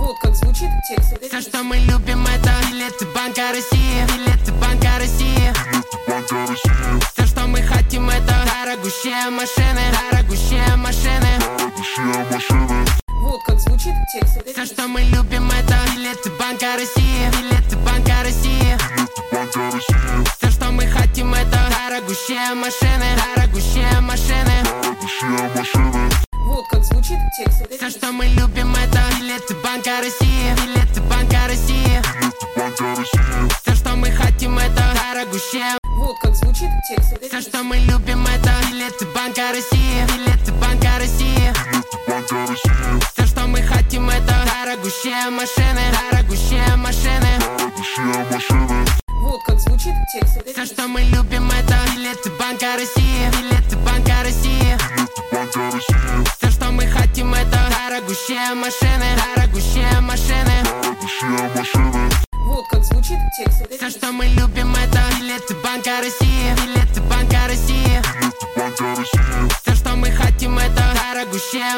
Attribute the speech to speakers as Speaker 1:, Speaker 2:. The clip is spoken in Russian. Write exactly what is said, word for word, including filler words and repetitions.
Speaker 1: Вот как звучит текст этой
Speaker 2: Все, что мы любим, это билеты Банка России, билеты Банка России. Все, что мы хотим, это дорогущие машины, дорогущие машины.
Speaker 1: Вот как звучит текст этой
Speaker 2: Все, что мы любим, это билеты Банка России, билеты Банка России. Все, что мы хотим, это дорогущие машины, дорогущие машины.
Speaker 1: Вот как звучит текст этой
Speaker 2: Все, что мы любим, это билеты Банка России, билеты Банка России. Все, что мы хотим, это дорогущие.
Speaker 1: Вот как звучит текст этой
Speaker 2: Все, что мы любим, это билеты Банка России, билеты Банка России. Все, что мы хотим, это дорогущие машины, дорогущие машины.
Speaker 1: Вот как звучит текст этой
Speaker 2: Все, что мы любим, это билеты Банка России, билеты Банка России. Все, что мы хотим, это дорогущие машины, дорогущие машины.
Speaker 1: Вот как звучит текст этой
Speaker 2: Все, что мы любим, это билеты Банка России, билеты Банка России. Все, что мы хотим, это дорогущие